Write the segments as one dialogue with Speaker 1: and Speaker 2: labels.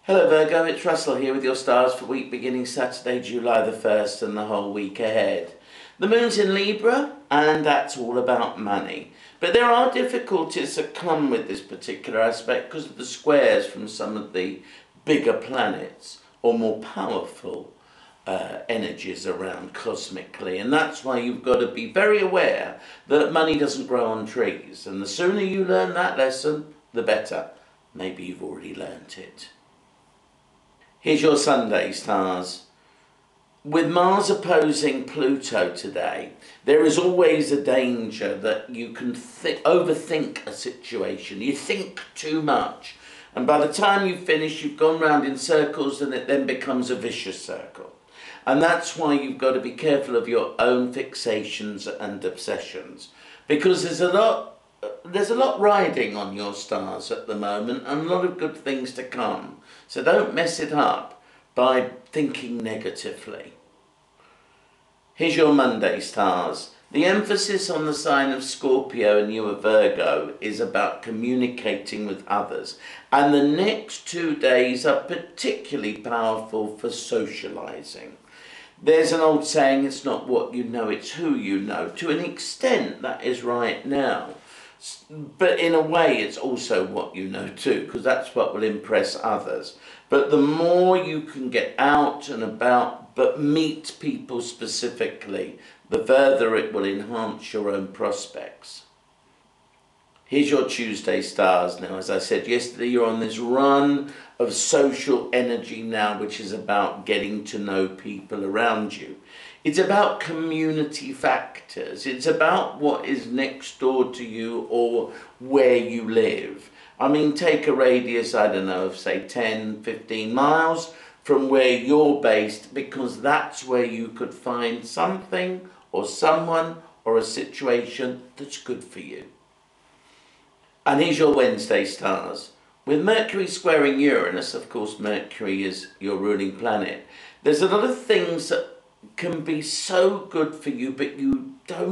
Speaker 1: Hello Virgo, it's Russell here with your stars for week beginning Saturday, July the 1st and the whole week ahead. The moon's in Libra and that's all about money. But there are difficulties that come with this particular aspect because of the squares from some of the bigger planets or more powerful energies around cosmically, and that's why you've got to be very aware that money doesn't grow on trees, and the sooner you learn that lesson, the better. Maybe you've already learnt it. Here's your Sunday stars. With Mars opposing Pluto today, there is always a danger that you can overthink a situation. You think too much. And by the time you finish, you've gone round in circles and it then becomes a vicious circle. And that's why you've got to be careful of your own fixations and obsessions. Because there's a lot riding on your stars at the moment and a lot of good things to come. So don't mess it up by thinking negatively. Here's your Monday stars. The emphasis on the sign of Scorpio and you are Virgo is about communicating with others. And the next 2 days are particularly powerful for socializing. There's an old saying, it's not what you know, it's who you know. To an extent, that is right now. But in a way, it's also what you know too, because that's what will impress others. But the more you can get out and about, but meet people specifically, the further it will enhance your own prospects. Here's your Tuesday stars now. As I said yesterday, you're on this run of social energy now, which is about getting to know people around you. It's about community factors. It's about what is next door to you or where you live. I mean, take a radius, I don't know, of say 10, 15 miles from where you're based, because that's where you could find something or someone or a situation that's good for you. And here's your Wednesday stars. With Mercury squaring Uranus, of course Mercury is your ruling planet, there's a lot of things that can be so good for you, but you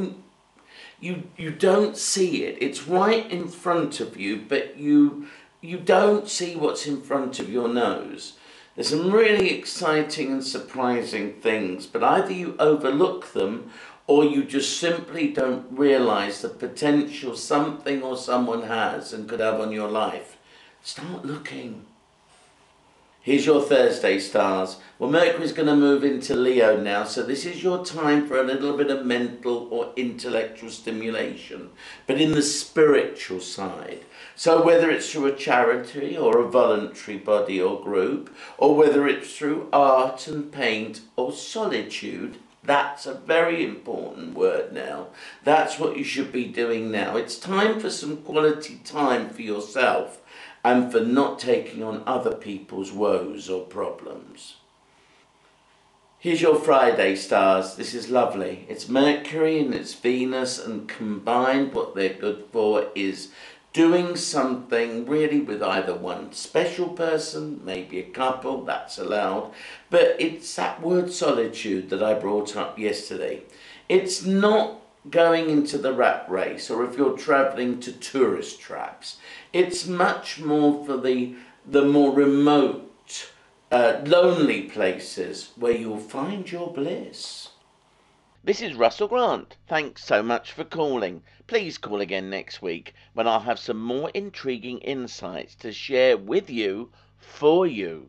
Speaker 1: don't see it. It's right in front of you, but you don't see what's in front of your nose. There's some really exciting and surprising things, but either you overlook them or you just simply don't realize the potential something or someone has and could have on your life. Start looking. Here's your Thursday stars. Well, Mercury's going to move into Leo now, so this is your time for a little bit of mental or intellectual stimulation, but in the spiritual side. So whether it's through a charity or a voluntary body or group, or whether it's through art and paint or solitude, that's a very important word now. That's what you should be doing now. It's time for some quality time for yourself and for not taking on other people's woes or problems. Here's your Friday stars. This is lovely. It's Mercury and it's Venus, and combined what they're good for is doing something really with either one special person, maybe a couple, that's allowed, but it's that word solitude that I brought up yesterday. It's not going into the rat race, or if you're travelling to tourist traps. It's much more for the more remote, lonely places where you'll find your bliss. This is Russell Grant. Thanks so much for calling. Please call again next week when I'll have some more intriguing insights to share with you, for you.